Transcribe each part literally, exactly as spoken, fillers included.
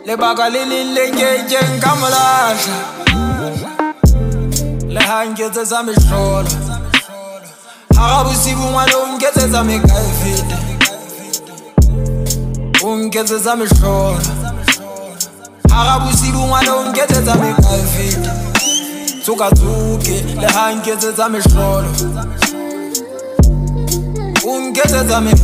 le baka le le le ke nka molahla le hangetse tsa mehlolo ha ga bosibu ngwana o nketsetsa mekaefete o nketsetsa mehlolo ha ga bosibu ngwana o nketsetsa mekaefete tsoka tsoke le hangetse mehlolo o nketsetsa me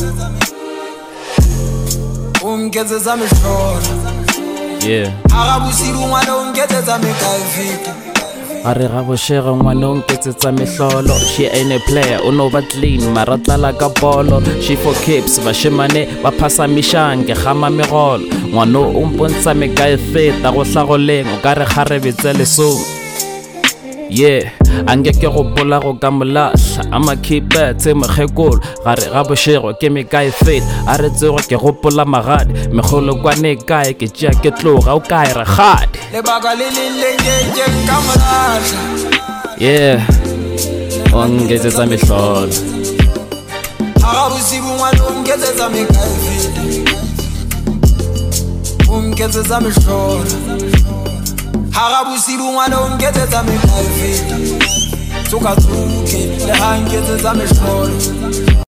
o nketsetsa mehlolo yeah ha ga bosibu ngwana o nketsetsa mekaefete a re ga boshega ngwanong ke tsetsa mehlolo she ain't a player o no ba clean maratlala ka bolo she for keeps ba shemane ba phasa mishange gama megolo ngwano o mpontsa mekae feta go hlagoleng o ka re kgarebetse lesong yeah angeke go bola go ka molahla ama keeper tse mogekolo ga re ga boshego ke mekae feta a re tsego ke gopola magadi megolo kwane kae ke tšea ke tloga o kae re gadi le baka le le le ke nka molahla yeah o nketsetsa mehlolo ha ga bosibu ngwana o nketsetsa mekaefete o nketsetsa mehlolo ha ga bosibu ngwana o nketsetsa mekaefete tsoka tsoke le ha nketsetsa mehlolo